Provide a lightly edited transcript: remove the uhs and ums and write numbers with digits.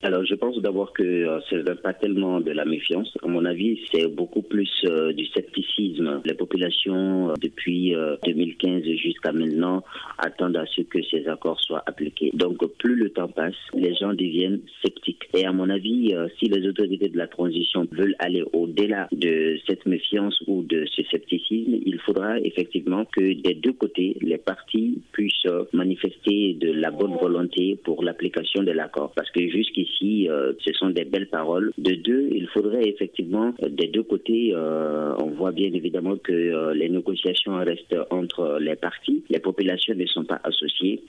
Alors, je pense d'abord que ce n'est pas tellement de la méfiance. À mon avis, c'est beaucoup plus du scepticisme. Les populations, depuis 2015 jusqu'à maintenant, attendent à ce que ces accords soient appliqués. Donc, plus le temps passe, les gens deviennent sceptiques. Et à mon avis, si les autorités de la transition veulent aller au-delà de cette méfiance ou de ce scepticisme, il faudra effectivement que des deux côtés, les partis puissent manifester de la bonne volonté pour l'application de l'accord. Parce que jusqu'ici, ce sont des belles paroles. De deux, il faudrait effectivement, des deux côtés, on voit bien évidemment que les négociations restent entre les partis. Les populations ne sont pas associées.